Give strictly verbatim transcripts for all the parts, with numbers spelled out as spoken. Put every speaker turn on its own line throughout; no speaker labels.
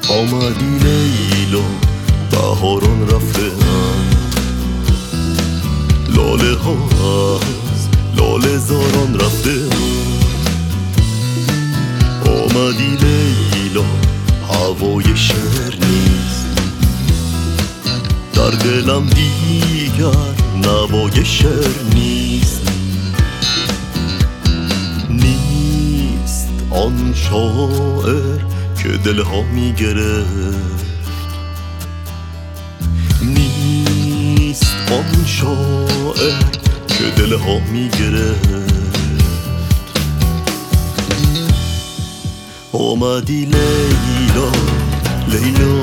آمدی لیلا بهاران رفتن، لاله ها از لاله زاران رفته. آمدی لیلا هوای شهر نیست، در دلم دیگر نوای شعر نیست. نیست آن شاعر که دلها می گرفت، نیست آن شاعر که دلها می گرفت. آمدی لیلا لیلا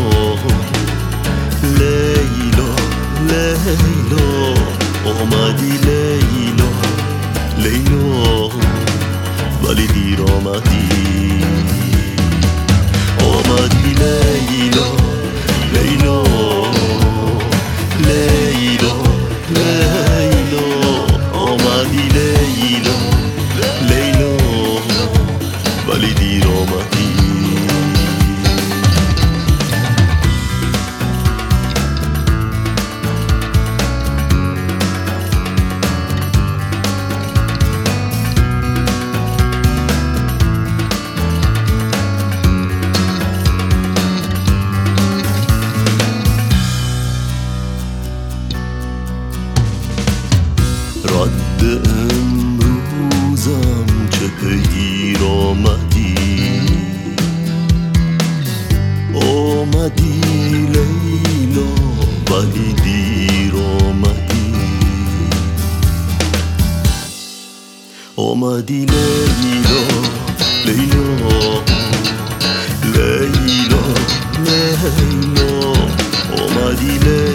لیلا لیلا، آمدی لیلا لیلا ولی دیر آمدی. آمدی لیلا لیلا لیلا لیلا، آمدی لیلا لیلا ولی دیر آمدی. رد امروزم چه پیگیر آمدی. آمدی لیلا ولی دیر آمدی. آمدی لیلا لیلا لیلا لیلا، آمدی لیلا